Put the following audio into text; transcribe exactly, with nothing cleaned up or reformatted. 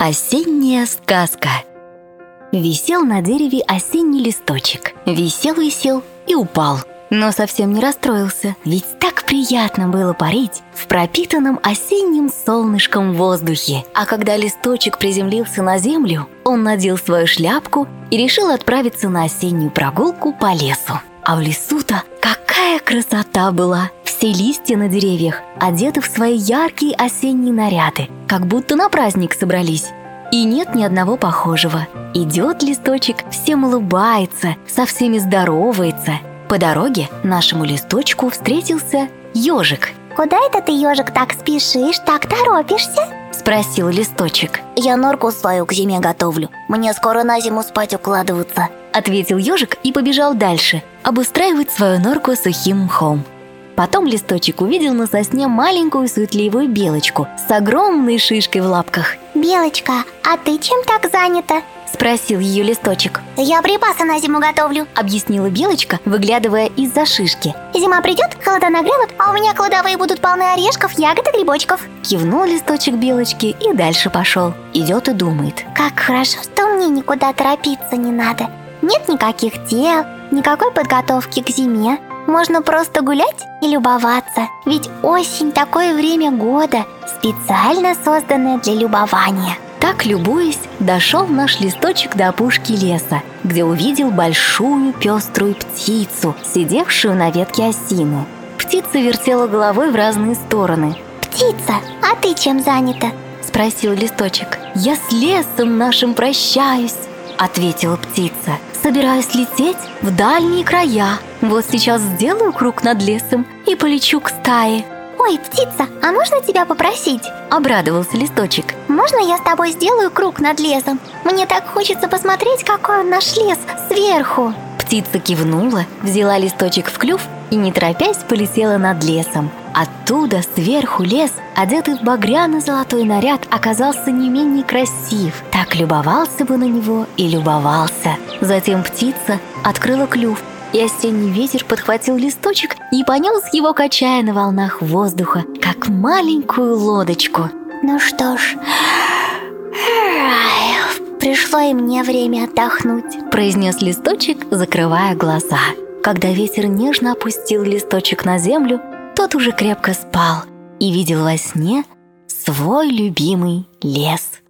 Осенняя сказка. Висел на дереве осенний листочек. Висел-висел и упал. Но совсем не расстроился, ведь так приятно было парить в пропитанном осенним солнышком воздухе. А когда листочек приземлился на землю, он надел свою шляпку и решил отправиться на осеннюю прогулку по лесу. А в лесу-то какая красота была! Все листья на деревьях одеты в свои яркие осенние наряды, как будто на праздник собрались. И нет ни одного похожего. Идет листочек, всем улыбается, со всеми здоровается. По дороге нашему листочку встретился ежик. «Куда это ты, ежик, так спешишь, так торопишься?» — спросил листочек. «Я норку свою к зиме готовлю. Мне скоро на зиму спать укладываться», — ответил ежик и побежал дальше, обустраивать свою норку сухим мхом. Потом листочек увидел на сосне маленькую суетливую белочку с огромной шишкой в лапках. «Белочка, а ты чем так занята?» — спросил ее листочек. «Я припасы на зиму готовлю», — объяснила белочка, выглядывая из-за шишки. «Зима придет, холода нагрянут, а у меня кладовые будут полны орешков, ягод и грибочков». Кивнул листочек белочки и дальше пошел. Идет и думает. «Как хорошо, что мне никуда торопиться не надо. Нет никаких дел, никакой подготовки к зиме. Можно просто гулять и любоваться, ведь осень – такое время года, специально созданное для любования». Так, любуясь, дошел наш листочек до опушки леса, где увидел большую пеструю птицу, сидевшую на ветке осины. Птица вертела головой в разные стороны. «Птица, а ты чем занята?» – спросил листочек. «Я с лесом нашим прощаюсь», – ответила птица. «Собираюсь лететь в дальние края. Вот сейчас сделаю круг над лесом и полечу к стае». «Ой, птица, а можно тебя попросить?» — обрадовался листочек. «Можно я с тобой сделаю круг над лесом? Мне так хочется посмотреть, какой он наш лес сверху». Птица кивнула, взяла листочек в клюв и, не торопясь, полетела над лесом. Оттуда сверху лес, одетый в багряно-золотой наряд, оказался не менее красив. Так любовался бы на него и любовался. Затем птица открыла клюв, и осенний ветер подхватил листочек и понес его, качая на волнах воздуха, как маленькую лодочку. «Ну что ж, пришло и мне время отдохнуть», — произнес листочек, закрывая глаза. Когда ветер нежно опустил листочек на землю, тот уже крепко спал и видел во сне свой любимый лес.